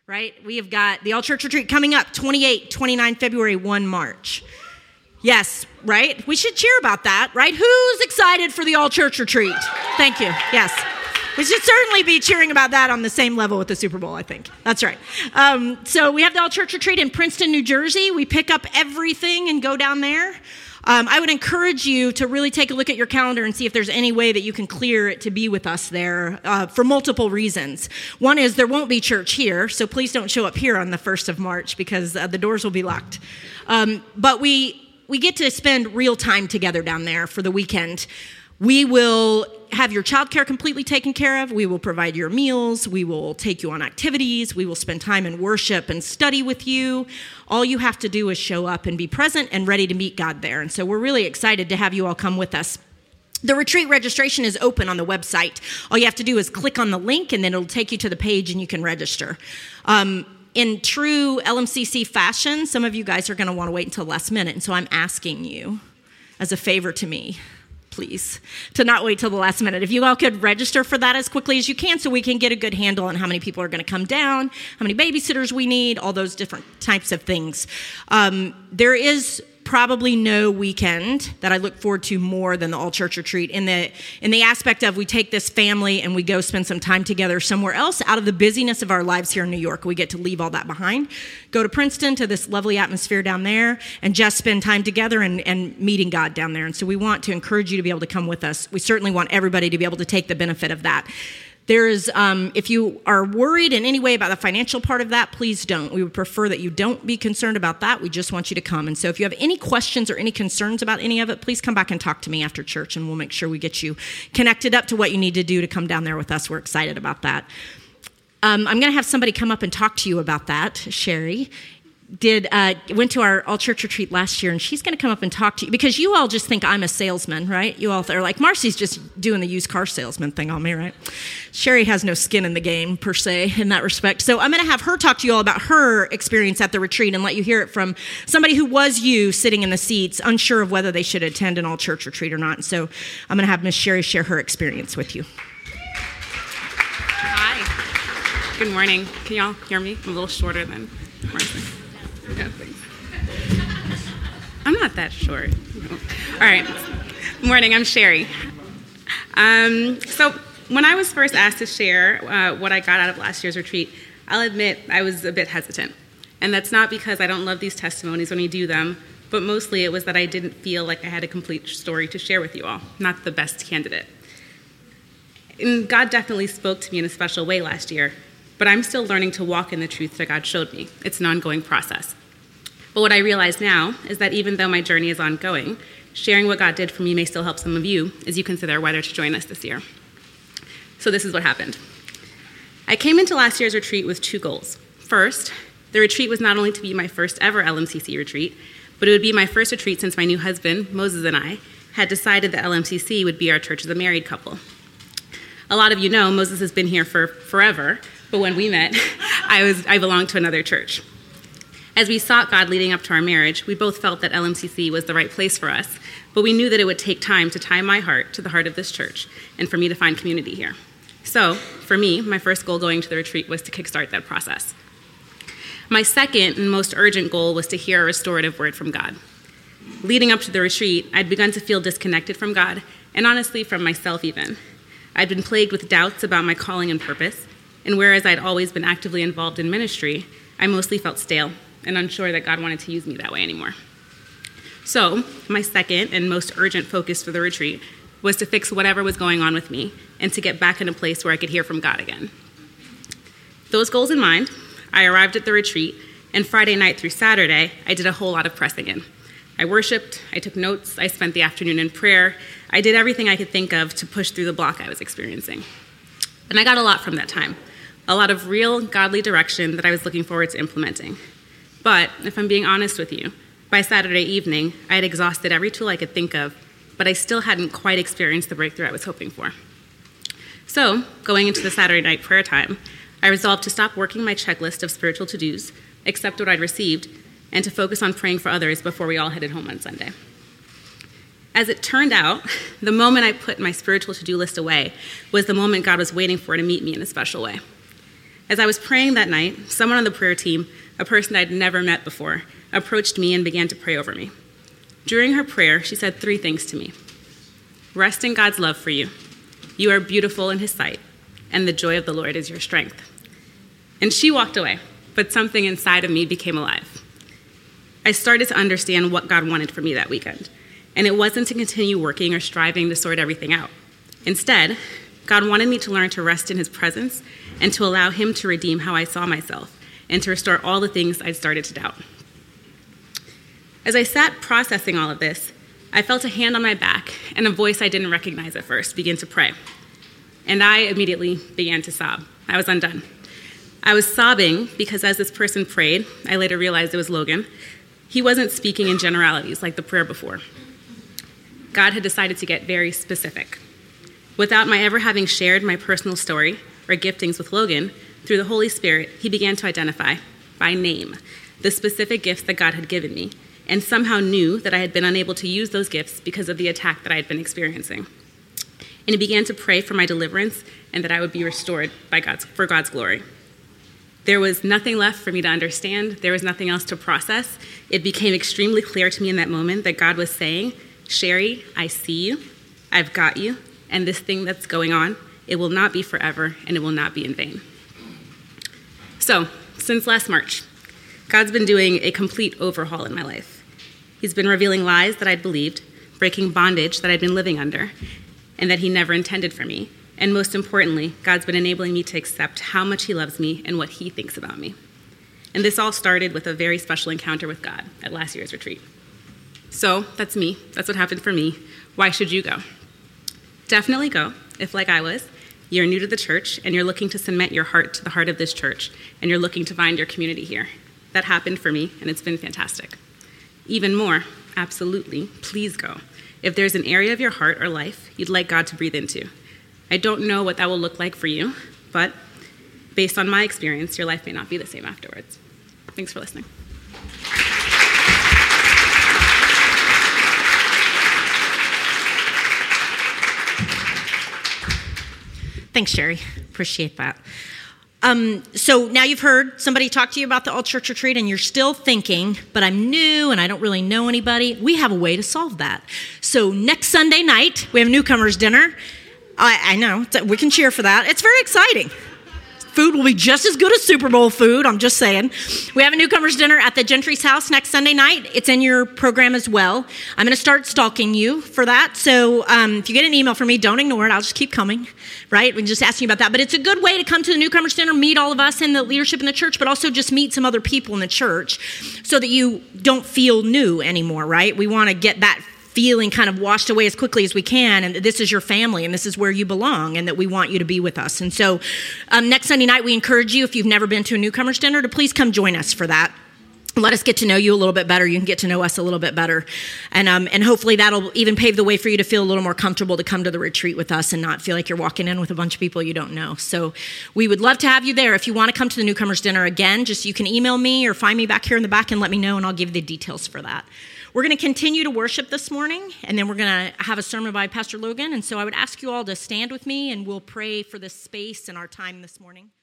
right? We have got the All Church Retreat coming up, 28, 29 February, 1 March. Yes, right? We should cheer about that, right? Who's excited for the All Church Retreat? Thank you. Yes. We should certainly be cheering about that on the same level with the Super Bowl, I think. That's right. So we have the All Church Retreat in Princeton, New Jersey. We pick up everything and go down there. I would encourage you to really take a look at your calendar and see if there's any way that you can clear it to be with us there for multiple reasons. One is there won't be church here, so please don't show up here on the 1st of March because the doors will be locked. But we get to spend real time together down there for the weekend. We will have your childcare completely taken care of. We will provide your meals. We will take you on activities. We will spend time in worship and study with you. All you have to do is show up and be present and ready to meet God there. And so we're really excited to have you all come with us. The retreat registration is open on the website. All you have to do is click on the link, and then it'll take you to the page, and you can register. In true LMCC fashion, some of you guys are going to want to wait until last minute, and so I'm asking you, as a favor to me, please, to not wait till the last minute. If you all could register for that as quickly as you can so we can get a good handle on how many people are going to come down, how many babysitters we need, all those different types of things. There is probably no weekend that I look forward to more than the All Church Retreat in the aspect of we take this family and we go spend some time together somewhere else out of the busyness of our lives here in New York. We get to leave all that behind, go to Princeton to this lovely atmosphere down there, and just spend time together and meeting God down there. And so we want to encourage you to be able to come with us. We certainly want everybody to be able to take the benefit of that. There is, if you are worried in any way about the financial part of that, please don't. We would prefer that you don't be concerned about that. We just want you to come. And so if you have any questions or any concerns about any of it, please come back and talk to me after church, and we'll make sure we get you connected up to what you need to do to come down there with us. We're excited about that. I'm going to have somebody come up and talk to you about that. Sherry went to our All Church Retreat last year, and she's going to come up and talk to you because you all just think I'm a salesman, right? You all are like, Marcy's just doing the used car salesman thing on me, right? Sherry has no skin in the game per se in that respect. So I'm going to have her talk to you all about her experience at the retreat and let you hear it from somebody who was you sitting in the seats, unsure of whether they should attend an All Church Retreat or not. And so I'm going to have Miss Sherry share her experience with you. Hi. Good morning. Can y'all hear me? I'm a little shorter than Marcy. Yeah, I'm not that short. All right. Morning, I'm Sherry. So when I was first asked to share what I got out of last year's retreat, I'll admit I was a bit hesitant. And that's not because I don't love these testimonies when we do them, but mostly it was that I didn't feel like I had a complete story to share with you all, not the best candidate. And God definitely spoke to me in a special way last year, but I'm still learning to walk in the truth that God showed me. It's an ongoing process. But what I realize now is that even though my journey is ongoing, sharing what God did for me may still help some of you as you consider whether to join us this year. So this is what happened. I came into last year's retreat with 2 goals. First, the retreat was not only to be my first ever LMCC retreat, but it would be my first retreat since my new husband, Moses, and I had decided that LMCC would be our church as a married couple. A lot of you know Moses has been here for forever, but when we met, I belonged to another church. As we sought God leading up to our marriage, we both felt that LMCC was the right place for us, but we knew that it would take time to tie my heart to the heart of this church and for me to find community here. So, for me, my first goal going to the retreat was to kickstart that process. My second and most urgent goal was to hear a restorative word from God. Leading up to the retreat, I'd begun to feel disconnected from God, and honestly from myself even. I'd been plagued with doubts about my calling and purpose, and whereas I'd always been actively involved in ministry, I mostly felt stale and unsure that God wanted to use me that way anymore. So, my second and most urgent focus for the retreat was to fix whatever was going on with me and to get back in a place where I could hear from God again. Those goals in mind, I arrived at the retreat, and Friday night through Saturday, I did a whole lot of pressing in. I worshiped, I took notes, I spent the afternoon in prayer. I did everything I could think of to push through the block I was experiencing. And I got a lot from that time, a lot of real godly direction that I was looking forward to implementing. But if I'm being honest with you, by Saturday evening, I had exhausted every tool I could think of, but I still hadn't quite experienced the breakthrough I was hoping for. So, going into the Saturday night prayer time, I resolved to stop working my checklist of spiritual to-dos, accept what I'd received, and to focus on praying for others before we all headed home on Sunday. As it turned out, the moment I put my spiritual to-do list away was the moment God was waiting for to meet me in a special way. As I was praying that night, someone on the prayer team, a person I'd never met before, approached me and began to pray over me. During her prayer, she said 3 things to me. Rest in God's love for you. You are beautiful in his sight, and the joy of the Lord is your strength. And she walked away, but something inside of me became alive. I started to understand what God wanted for me that weekend, and it wasn't to continue working or striving to sort everything out. Instead, God wanted me to learn to rest in his presence and to allow him to redeem how I saw myself and to restore all the things I'd started to doubt. As I sat processing all of this, I felt a hand on my back and a voice I didn't recognize at first begin to pray. And I immediately began to sob. I was undone. I was sobbing because as this person prayed, I later realized it was Logan, he wasn't speaking in generalities like the prayer before. God had decided to get very specific. Without my ever having shared my personal story or giftings with Logan, through the Holy Spirit, he began to identify, by name, the specific gifts that God had given me, and somehow knew that I had been unable to use those gifts because of the attack that I had been experiencing. And he began to pray for my deliverance and that I would be restored for God's glory. There was nothing left for me to understand. There was nothing else to process. It became extremely clear to me in that moment that God was saying, Sherry, I see you, I've got you, and this thing that's going on, it will not be forever and it will not be in vain. So, since last March, God's been doing a complete overhaul in my life. He's been revealing lies that I'd believed, breaking bondage that I'd been living under, and that he never intended for me. And most importantly, God's been enabling me to accept how much he loves me and what he thinks about me. And this all started with a very special encounter with God at last year's retreat. So that's me. That's what happened for me. Why should you go? Definitely go if, like I was, you're new to the church and you're looking to cement your heart to the heart of this church and you're looking to find your community here. That happened for me, and it's been fantastic. Even more, absolutely, please go if there's an area of your heart or life you'd like God to breathe into. I don't know what that will look like for you, but based on my experience, your life may not be the same afterwards. Thanks for listening. Thanks, Sherry. Appreciate that. So now you've heard somebody talk to you about the All Church Retreat and you're still thinking, but I'm new and I don't really know anybody. We have a way to solve that. So next Sunday night, we have newcomers dinner. I know, we can cheer for that. It's very exciting. Food will be just as good as Super Bowl food, I'm just saying. We have a newcomers dinner at the Gentry's house next Sunday night. It's in your program as well. I'm going to start stalking you for that. So if you get an email from me, don't ignore it. I'll just keep coming, right? We're just asking you about that. But it's a good way to come to the newcomers dinner, meet all of us in the leadership in the church, but also just meet some other people in the church so that you don't feel new anymore, right? We want to get that feeling kind of washed away as quickly as we can, and that this is your family and this is where you belong and that we want you to be with us. And so next Sunday night, we encourage you, if you've never been to a newcomers dinner, to please come join us for that. Let us get to know you a little bit better. You can get to know us a little bit better. And hopefully that'll even pave the way for you to feel a little more comfortable to come to the retreat with us and not feel like you're walking in with a bunch of people you don't know. So we would love to have you there. If you want to come to the newcomers dinner again, just you can email me or find me back here in the back and let me know, and I'll give you the details for that. We're going to continue to worship this morning, and then we're going to have a sermon by Pastor Logan. And so I would ask you all to stand with me, and we'll pray for this space and our time this morning.